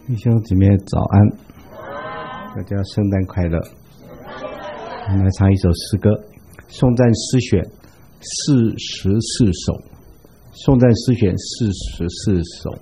弟兄姊妹早安，大家圣诞快乐。我们来唱一首诗歌，颂赞诗选44首，颂赞诗选44首。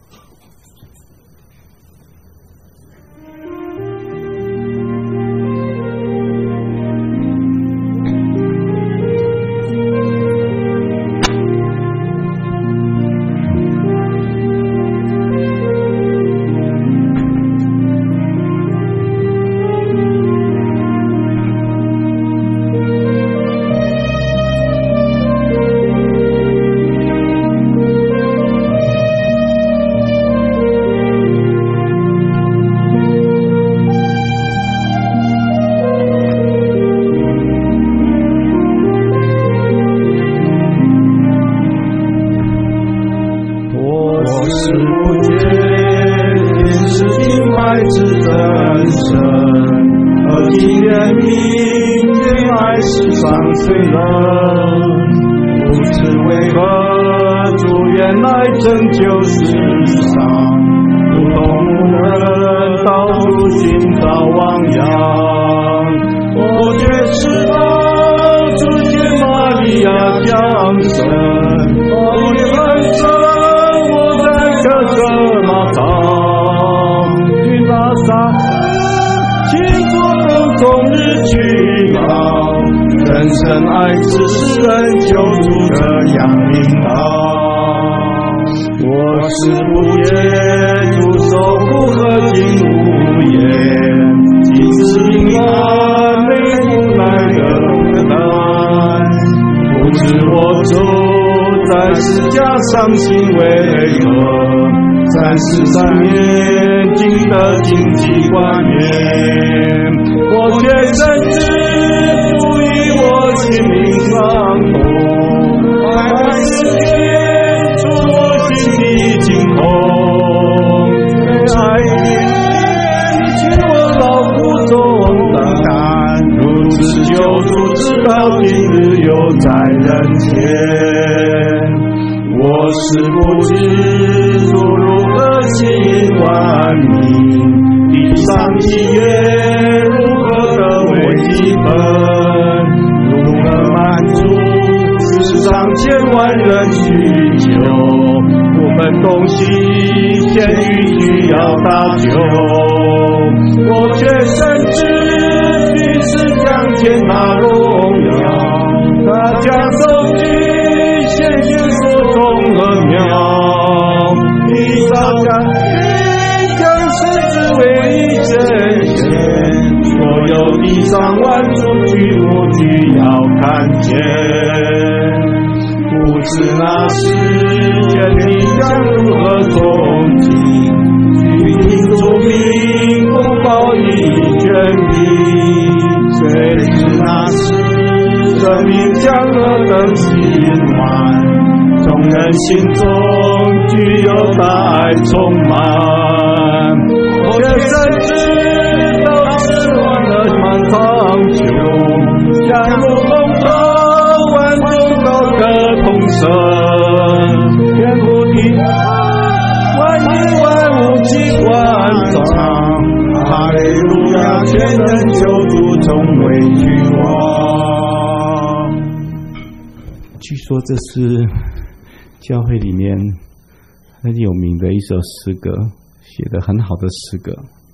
心中具有大爱充满，我却深知道是我的漫长久，像如洪河万众高歌同声，天不地万民万物齐欢唱，哈利路亚，全能救主从未惧我。 据说这是教会里面很有名的一首诗歌，写得很好的诗歌。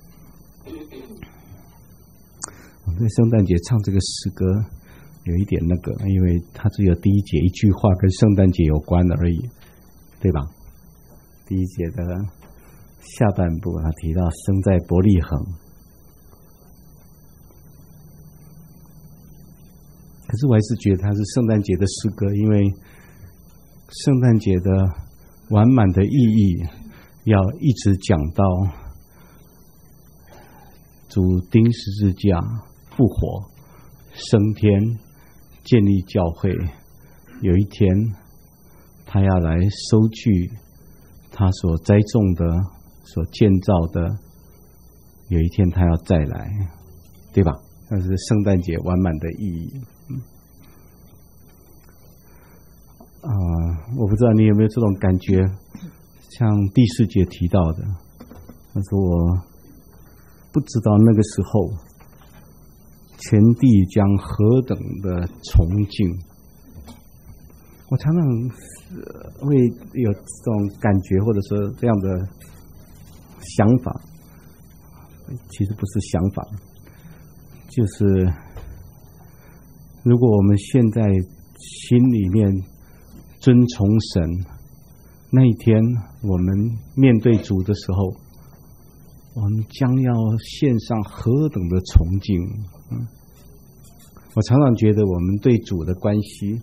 我在圣诞节唱这个诗歌有一点那个，因为它只有第一节一句话跟圣诞节有关而已，对吧？第一节的下半部他提到生在伯利恒，可是我还是觉得它是圣诞节的诗歌，因为圣诞节的完满的意义要一直讲到主钉十字架复活升天建立教会，有一天他要来收据他所栽种的所建造的，有一天他要再来，对吧？那是圣诞节完满的意义。我不知道你有没有这种感觉，像第4节提到的， 他说我不知道那个时候全地将何等的崇敬。我常常会有这种感觉，或者说这样的想法，其实不是想法，就是如果我们现在心里面尊崇神，那一天我们面对主的时候，我们将要献上何等的崇敬。我常常觉得我们对主的关系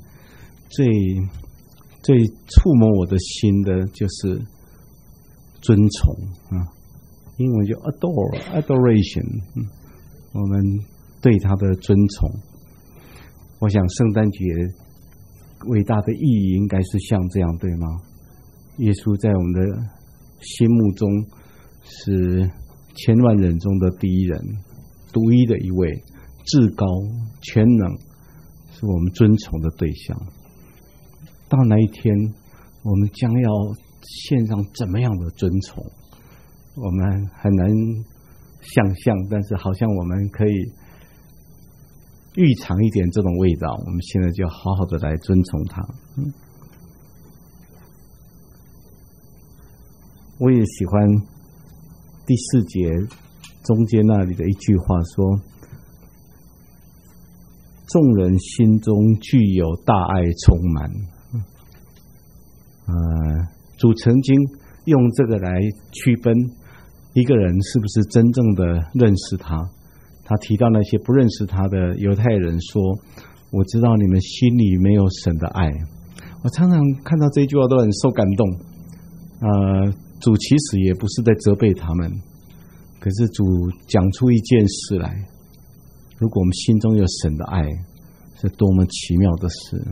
最触摸我的心的就是尊崇，英文就 adoration， 我们对他的尊崇。我想圣诞节伟大的意义应该是像这样，对吗？耶稣在我们的心目中是千万人中的第一人，独一的一位，至高全能，是我们尊崇的对象。到那一天，我们将要献上怎么样的尊崇，我们很难想象，但是好像我们可以预尝一点这种味道。我们现在就好好的来尊崇他。我也喜欢第4节中间那里的一句话说，众人心中具有大爱充满。主曾经用这个来区分一个人是不是真正的认识他。他提到那些不认识他的犹太人说，我知道你们心里没有神的爱。我常常看到这句话都很受感动。主其实也不是在责备他们，可是主讲出一件事来，如果我们心中有神的爱，是多么奇妙的事。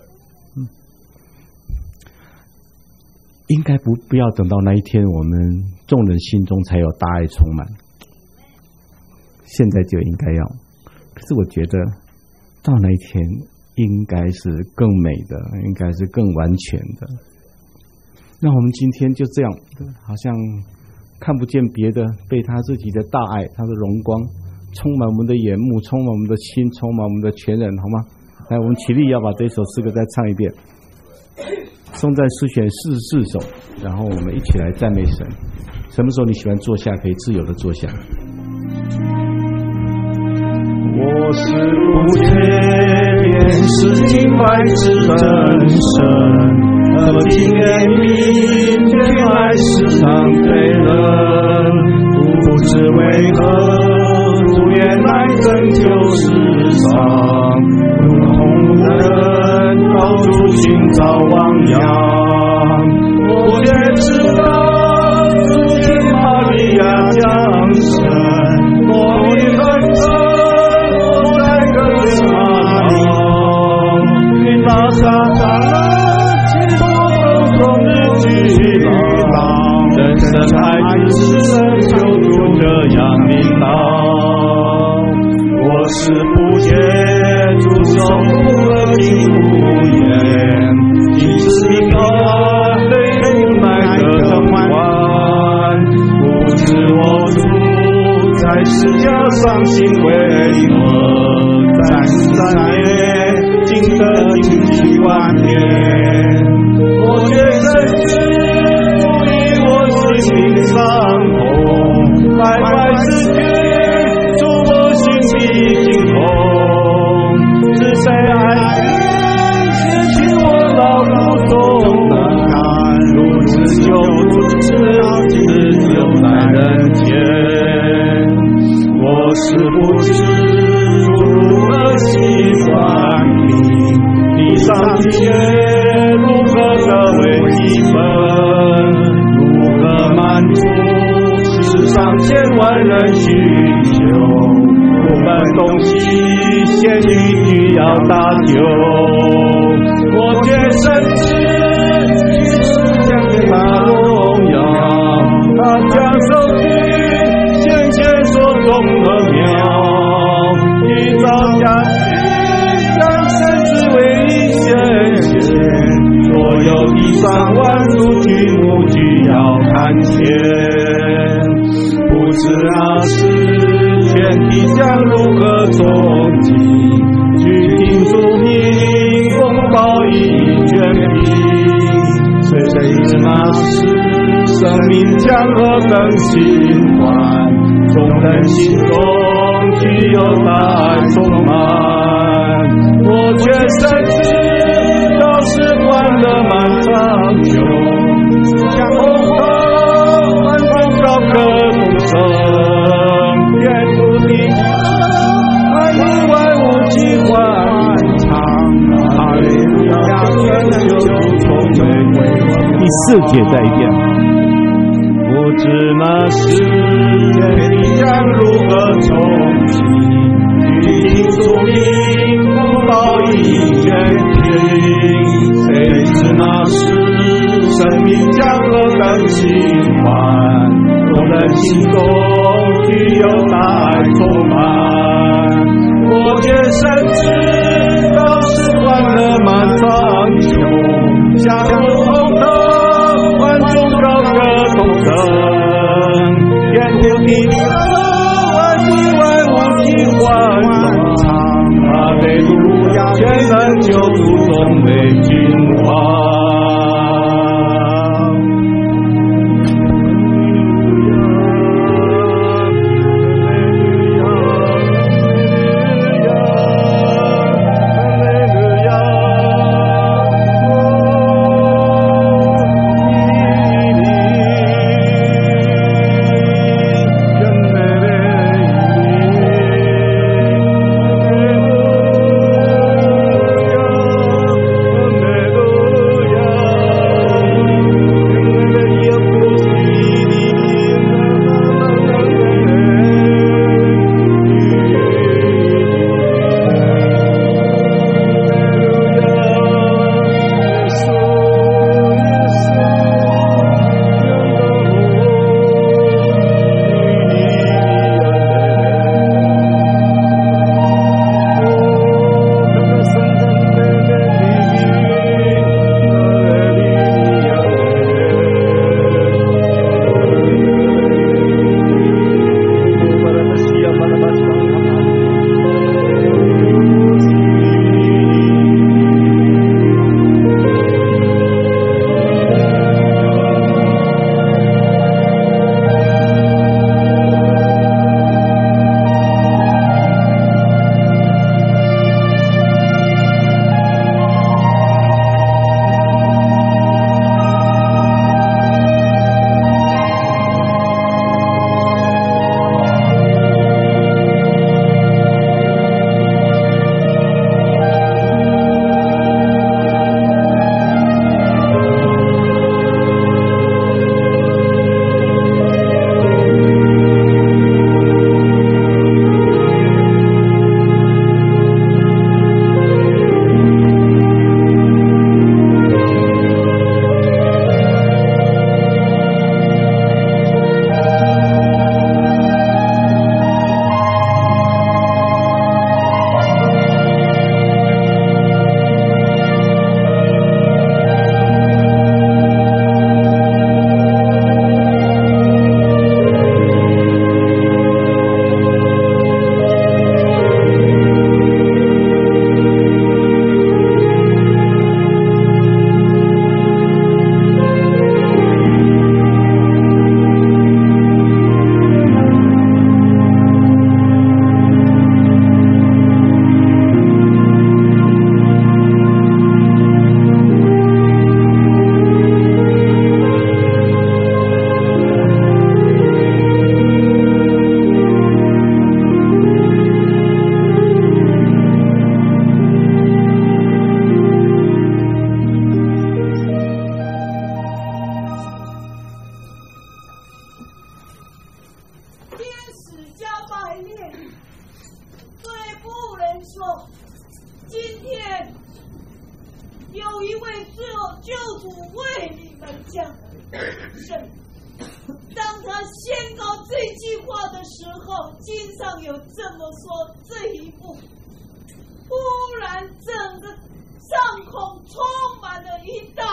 应该不要等到那一天我们众人心中才有大爱充满，现在就应该要。可是我觉得到那一天应该是更美的，应该是更完全的。那我们今天就这样，好像看不见别的，被他自己的大爱，他的荣光充满我们的眼目，充满我们的心，充满我们的全人，好吗？来，我们起立，要把这首诗歌再唱一遍。颂赞诗选44首，然后我们一起来赞美神。什么时候你喜欢坐下，可以自由的坐下。 我是不切便是敬拜之真神，和敬怜悯却爱世上罪人，不知为何主愿来拯救世上，如同人到处寻找汪洋。我却知道主是玛利亚降生，我的恩赐在各地马郎，与那撒旦人欺负中日巨浪，人生爱之神救主这样领导。我是不解主守护和敬无言，你是一个对无奈的还，不知我主在世界上心为何，暂时3年经得进去万年，我却深知主与我心灵相通，白白之君主我心里精通，是谁爱人失去我劳苦中难堪，如此就如此自由在人间。我是不知主如何喜欢你，地上的血如何的为一份，如何满足世上千万人需求，我们东西先需要搭救。我却深知你是将给他荣耀，他将手举先前所种的苗，一早下去将神之为你显现，所有地上万族举目俱要看见。 知那时天地将如何终极，去听主名风暴已全平。谁知那时生命将何等兴欢，众人心中具有大爱充满。我却深知都是欢乐满长久，像红灯万众高歌同声，愿主的爱意外无际欢唱，哈利路亚，愿救主从未归。 第4节再一遍。 不知那时天地将如何重启，去听主名风暴已全平。谁知那时生命将何等兴欢，众人心中具有大爱充满。我却深知都是欢乐满长久，像红灯万众高歌同声，天土地万地万物齐欢唱，哈利路亚，全能救主终为君王。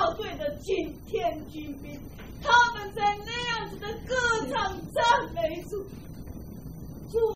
他们在那样子的歌唱赞美主。